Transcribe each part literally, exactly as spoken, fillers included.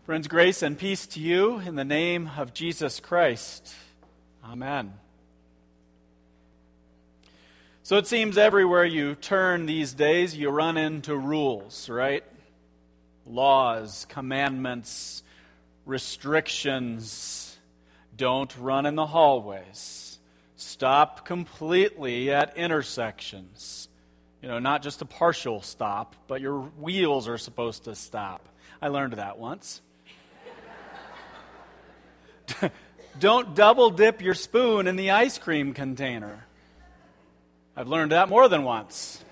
Friends, grace and peace to you in the name of Jesus Christ. Amen. So it seems everywhere you turn these days, you run into rules, right? Laws, commandments, restrictions. Don't run in the hallways. Stop completely at intersections. You know, not just a partial stop, but your wheels are supposed to stop. I learned that once. Don't double dip your spoon in the ice cream container. I've learned that more than once.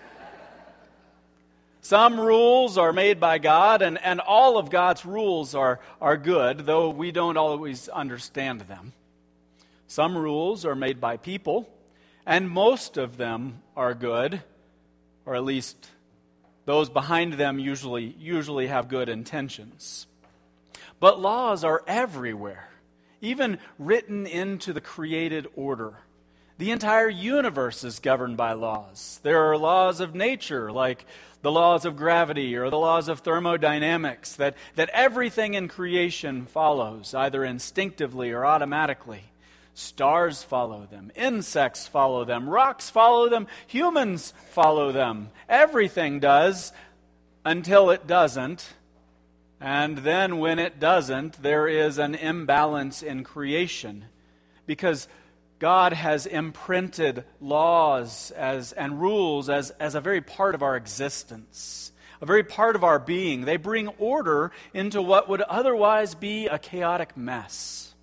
Some rules are made by God, and, and all of God's rules are, are good, though we don't always understand them. Some rules are made by people, and most of them are good, or at least those behind them usually, usually have good intentions. But laws are everywhere, even written into the created order. The entire universe is governed by laws. There are laws of nature, like the laws of gravity or the laws of thermodynamics, that, that everything in creation follows, either instinctively or automatically. Stars follow them, insects follow them, rocks follow them, humans follow them. Everything does until it doesn't. And then when it doesn't, there is an imbalance in creation, because God has imprinted laws as and rules as, as a very part of our existence, a very part of our being. They bring order into what would otherwise be a chaotic mess.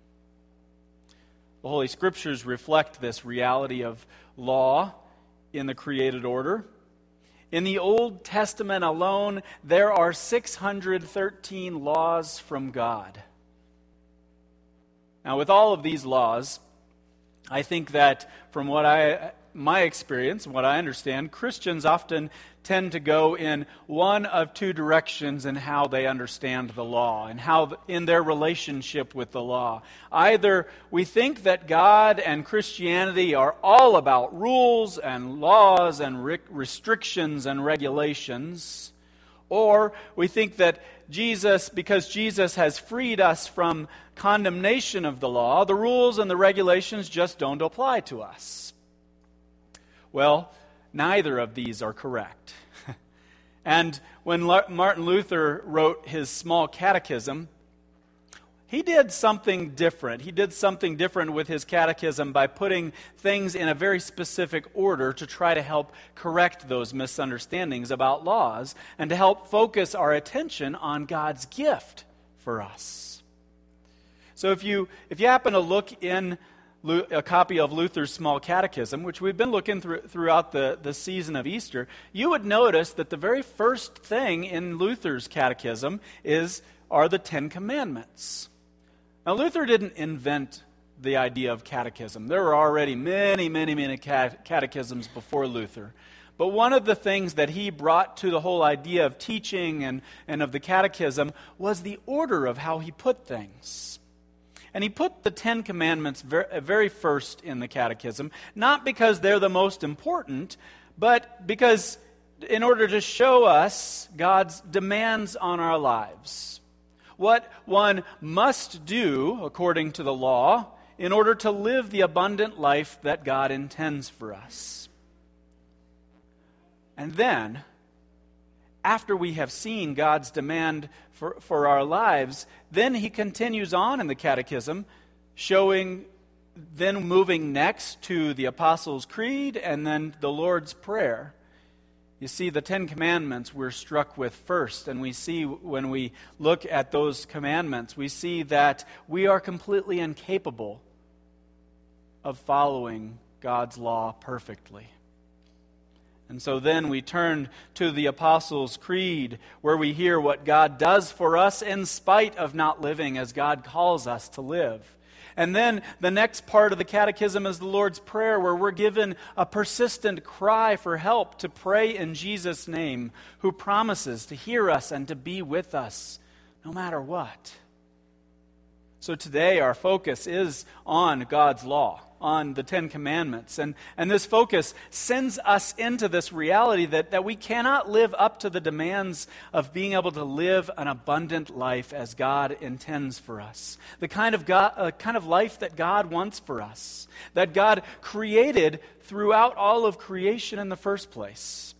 The Holy Scriptures reflect this reality of law in the created order. In the Old Testament alone, there are six hundred thirteen laws from God. Now, with all of these laws, I think that from what I, my experience and what I understand, Christians often tend to go in one of two directions in how they understand the law and how in their relationship with the law. Either we think that God and Christianity are all about rules and laws and re- restrictions and regulations, or we think that Jesus, because Jesus has freed us from condemnation of the law, the rules and the regulations just don't apply to us. Well, neither of these are correct. And when Martin Luther wrote his small catechism, he did something different. He did something different with his catechism by putting things in a very specific order to try to help correct those misunderstandings about laws and to help focus our attention on God's gift for us. So if you if you happen to look in a copy of Luther's Small Catechism, which we've been looking through throughout the, the season of Easter, you would notice that the very first thing in Luther's catechism is are the Ten Commandments. Now, Luther didn't invent the idea of catechism. There were already many, many, many catechisms before Luther. But one of the things that he brought to the whole idea of teaching and, and of the catechism was the order of how he put things. And he put the Ten Commandments very first in the catechism, not because they're the most important, but because in order to show us God's demands on our lives. What one must do, according to the law, in order to live the abundant life that God intends for us. And then, after we have seen God's demand for, for our lives, then he continues on in the catechism, showing, then moving next to the Apostles' Creed and then the Lord's Prayer. You see, the Ten Commandments we're struck with first, and we see when we look at those commandments, we see that we are completely incapable of following God's law perfectly. And so then we turn to the Apostles' Creed, where we hear what God does for us in spite of not living as God calls us to live. And then the next part of the catechism is the Lord's Prayer, where we're given a persistent cry for help to pray in Jesus' name, who promises to hear us and to be with us no matter what. So today our focus is on God's law, on the Ten Commandments. And, and this focus sends us into this reality that, that we cannot live up to the demands of being able to live an abundant life as God intends for us. The kind of, God, uh, kind of life that God wants for us, that God created throughout all of creation in the first place.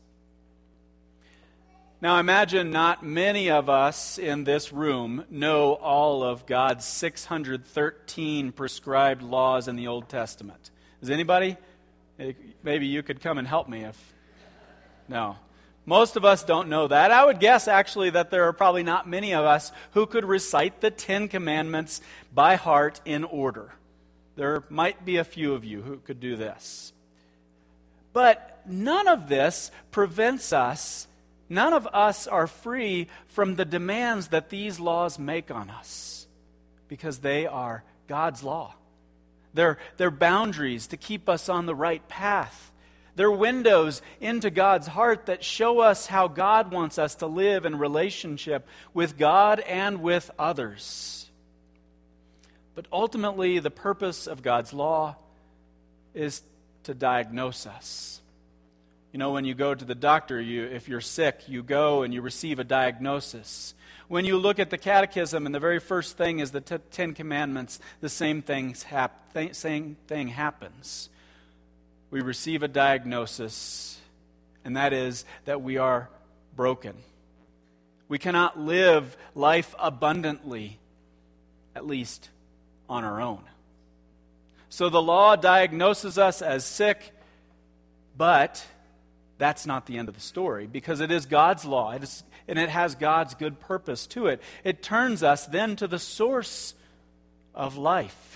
Now imagine not many of us in this room know all of God's six hundred thirteen prescribed laws in the Old Testament. Does anybody? Maybe you could come and help me if... No. Most of us don't know that. I would guess actually that there are probably not many of us who could recite the Ten Commandments by heart in order. There might be a few of you who could do this. But none of this prevents us None of us are free from the demands that these laws make on us, because they are God's law. They're, they're boundaries to keep us on the right path. They're windows into God's heart that show us how God wants us to live in relationship with God and with others. But ultimately, the purpose of God's law is to diagnose us. You know, when you go to the doctor, you, if you're sick, you go and you receive a diagnosis. When you look at the catechism and the very first thing is the t- Ten Commandments, the same, things hap- th- same thing happens. We receive a diagnosis, and that is that we are broken. We cannot live life abundantly, at least on our own. So the law diagnoses us as sick, but that's not the end of the story, because it is God's law, it is, and it has God's good purpose to it. It turns us then to the source of life.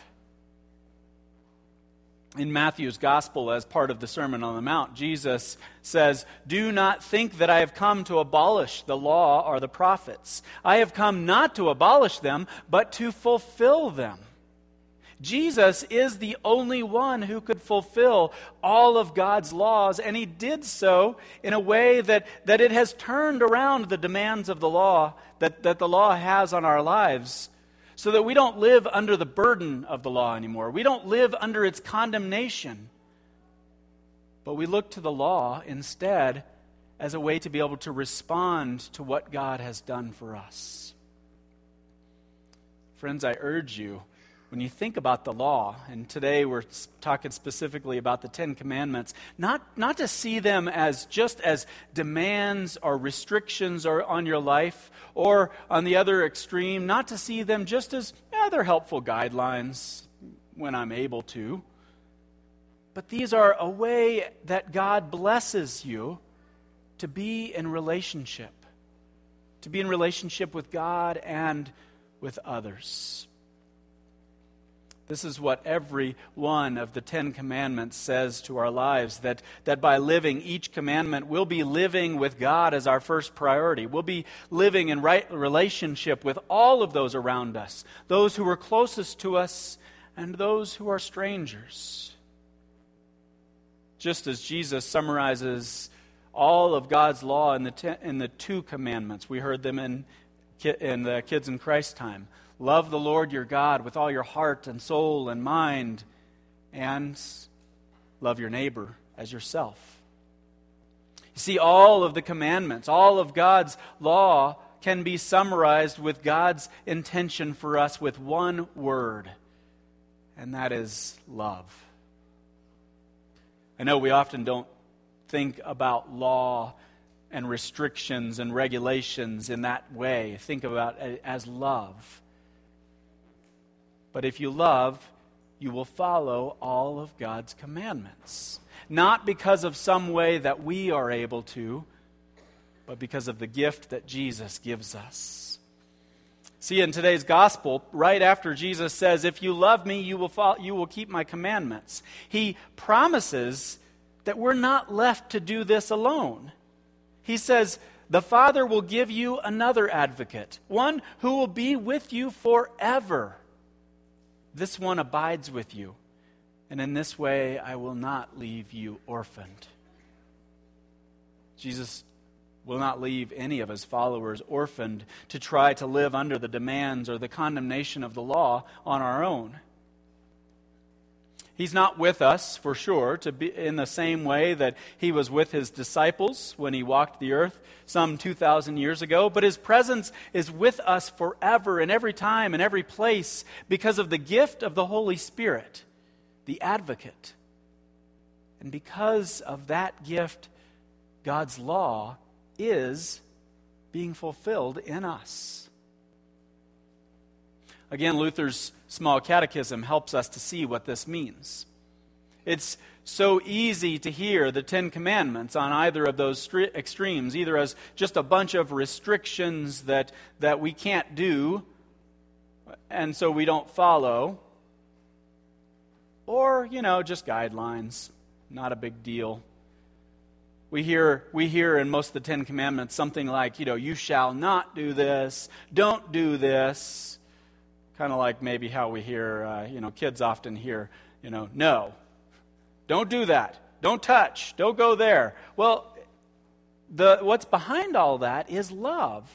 In Matthew's Gospel, as part of the Sermon on the Mount, Jesus says, "Do not think that I have come to abolish the law or the prophets. I have come not to abolish them, but to fulfill them." Jesus is the only one who could fulfill all of God's laws, and he did so in a way that, that it has turned around the demands of the law, that, that the law has on our lives, so that we don't live under the burden of the law anymore. We don't live under its condemnation, but we look to the law instead as a way to be able to respond to what God has done for us. Friends, I urge you, when you think about the law, and today we're talking specifically about the Ten Commandments, not, not to see them as just as demands or restrictions or on your life, or on the other extreme, not to see them just as, yeah, they're helpful guidelines when I'm able to. But these are a way that God blesses you to be in relationship, to be in relationship with God and with others. This is what every one of the Ten Commandments says to our lives, that, that by living each commandment, we'll be living with God as our first priority. We'll be living in right relationship with all of those around us, those who are closest to us and those who are strangers. Just as Jesus summarizes all of God's law in the, ten, in the two commandments, we heard them in, in the Kids in Christ time. Love the Lord your God with all your heart and soul and mind, and love your neighbor as yourself. You see, all of the commandments, all of God's law can be summarized with God's intention for us with one word, and that is love. I know we often don't think about law and restrictions and regulations in that way. Think about it as love. But if you love, you will follow all of God's commandments. Not because of some way that we are able to, but because of the gift that Jesus gives us. See, in today's gospel, right after Jesus says, "If you love me, you will follow, you will keep my commandments," he promises that we're not left to do this alone. He says, "The Father will give you another advocate, one who will be with you forever. This one abides with you, and in this way I will not leave you orphaned." Jesus will not leave any of his followers orphaned to try to live under the demands or the condemnation of the law on our own. He's not with us, for sure, to be in the same way that he was with his disciples when he walked the earth some two thousand years ago, but his presence is with us forever in every time and every place because of the gift of the Holy Spirit, the advocate. And because of that gift, God's law is being fulfilled in us. Again, Luther's Small Catechism helps us to see what this means. It's so easy to hear the Ten Commandments on either of those extremes, either as just a bunch of restrictions that, that we can't do, and so we don't follow, or, you know, just guidelines, not a big deal. We hear we hear in most of the Ten Commandments something like, you know, you shall not do this, don't do this. Kind of like maybe how we hear, uh, you know, kids often hear, you know, no, don't do that, don't touch, don't go there. Well, the what's behind all that is love.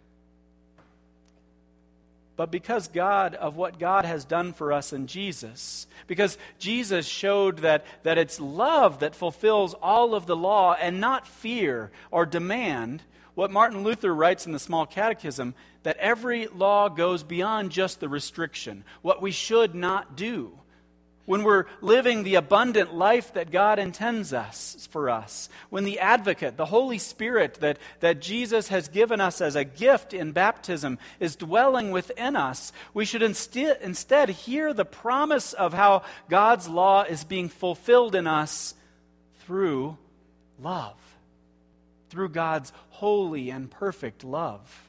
But because God, of what God has done for us in Jesus, because Jesus showed that, that it's love that fulfills all of the law and not fear or demand, what Martin Luther writes in the Small Catechism, that every law goes beyond just the restriction, what we should not do. When we're living the abundant life that God intends us for us, when the advocate, the Holy Spirit that, that Jesus has given us as a gift in baptism is dwelling within us, we should instead, instead hear the promise of how God's law is being fulfilled in us through love, through God's holy and perfect love.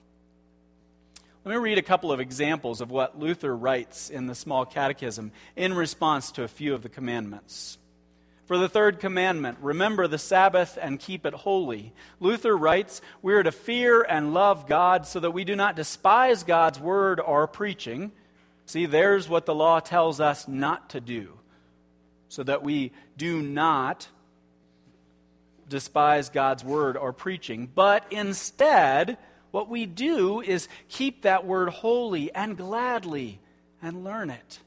Let me read a couple of examples of what Luther writes in the Small Catechism in response to a few of the commandments. For the third commandment, remember the Sabbath and keep it holy. Luther writes, we are to fear and love God so that we do not despise God's word or preaching. See, there's what the law tells us not to do. So that we do not despise God's word or preaching, but instead, what we do is keep that word holy and gladly and learn it.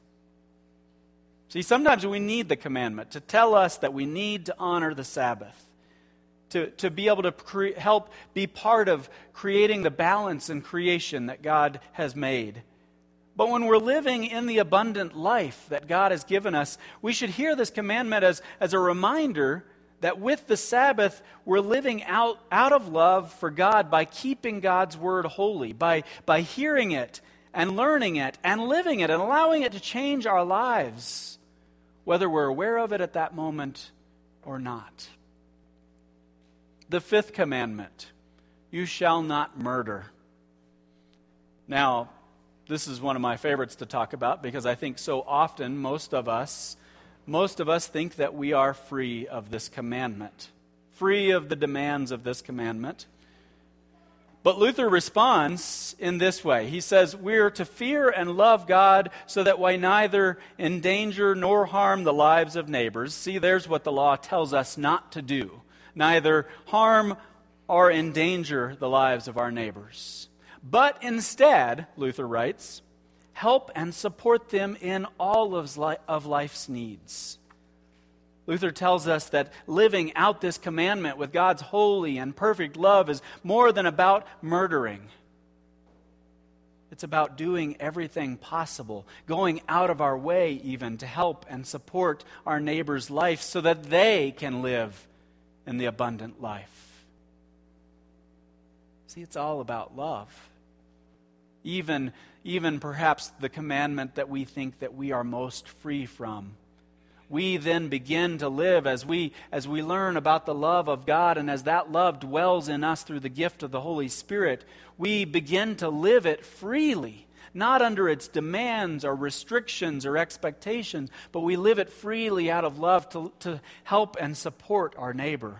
See, sometimes we need the commandment to tell us that we need to honor the Sabbath, to, to be able to cre- help be part of creating the balance in creation that God has made. But when we're living in the abundant life that God has given us, we should hear this commandment as, as a reminder that with the Sabbath, we're living out, out of love for God by keeping God's word holy, by, by hearing it and learning it and living it and allowing it to change our lives, whether we're aware of it at that moment or not. The fifth commandment, you shall not murder. Now, this is one of my favorites to talk about because I think so often most of us Most of us think that we are free of this commandment, free of the demands of this commandment. But Luther responds in this way. He says, we are to fear and love God so that we neither endanger nor harm the lives of neighbors. See, there's what the law tells us not to do. Neither harm or endanger the lives of our neighbors. But instead, Luther writes, help and support them in all of life's needs. Luther tells us that living out this commandment with God's holy and perfect love is more than about murdering. It's about doing everything possible, going out of our way even to help and support our neighbor's life so that they can live in the abundant life. See, it's all about love. Even Even perhaps the commandment that we think that we are most free from. We then begin to live as we as we learn about the love of God, and as that love dwells in us through the gift of the Holy Spirit, we begin to live it freely, not under its demands or restrictions or expectations, but we live it freely out of love to, to help and support our neighbor.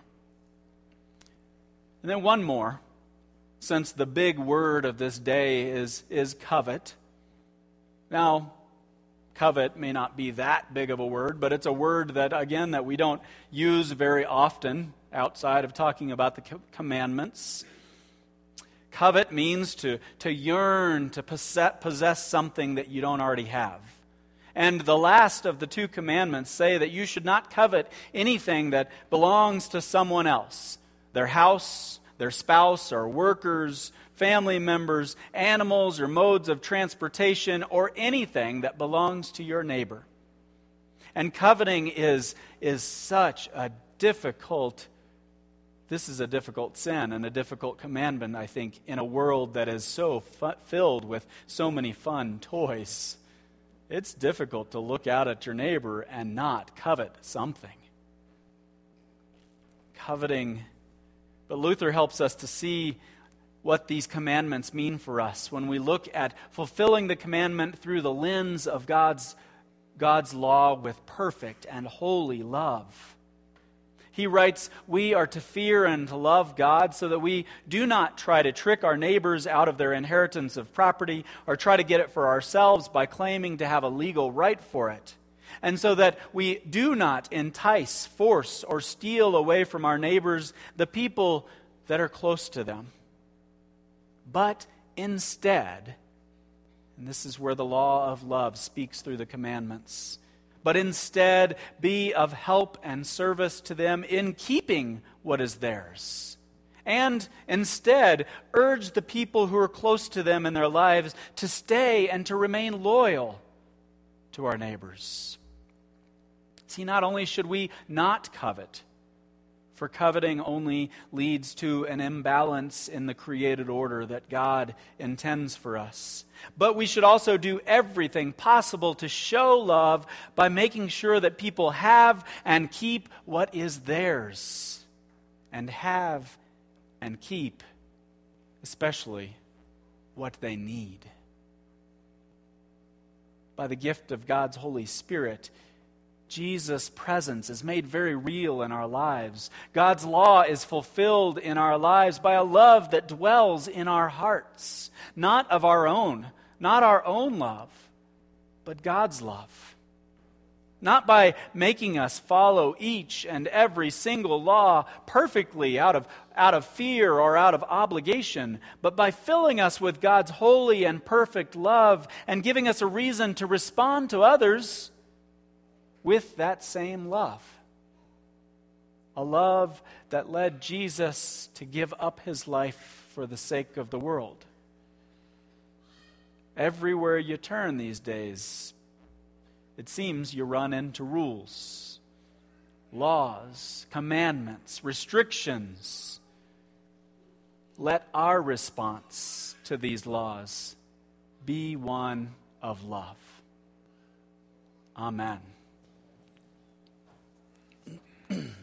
And then one more. Since the big word of this day is, is covet. Now, covet may not be that big of a word, but it's a word that, again, that we don't use very often outside of talking about the commandments. Covet means to, to yearn, to possess, possess something that you don't already have. And the last of the two commandments say that you should not covet anything that belongs to someone else. Their house, their spouse, or workers, family members, animals, or modes of transportation, or anything that belongs to your neighbor. And coveting is, is such a difficult, this is a difficult sin and a difficult commandment, I think, in a world that is so fu- filled with so many fun toys. It's difficult to look out at your neighbor and not covet something. Coveting. But Luther helps us to see what these commandments mean for us when we look at fulfilling the commandment through the lens of God's, God's law with perfect and holy love. He writes, we are to fear and to love God so that we do not try to trick our neighbors out of their inheritance of property or try to get it for ourselves by claiming to have a legal right for it. And so that we do not entice, force, or steal away from our neighbors the people that are close to them. But instead, and this is where the law of love speaks through the commandments, but instead be of help and service to them in keeping what is theirs. And instead urge the people who are close to them in their lives to stay and to remain loyal to our neighbors. See, not only should we not covet, for coveting only leads to an imbalance in the created order that God intends for us. But we should also do everything possible to show love by making sure that people have and keep what is theirs. And have and keep, especially, what they need. By the gift of God's Holy Spirit, Jesus' presence is made very real in our lives. God's law is fulfilled in our lives by a love that dwells in our hearts. Not of our own, not our own love, but God's love. Not by making us follow each and every single law perfectly out of, out of fear or out of obligation, but by filling us with God's holy and perfect love and giving us a reason to respond to others with that same love. A love that led Jesus to give up his life for the sake of the world. Everywhere you turn these days, it seems you run into rules, laws, commandments, restrictions. Let our response to these laws be one of love. Amen.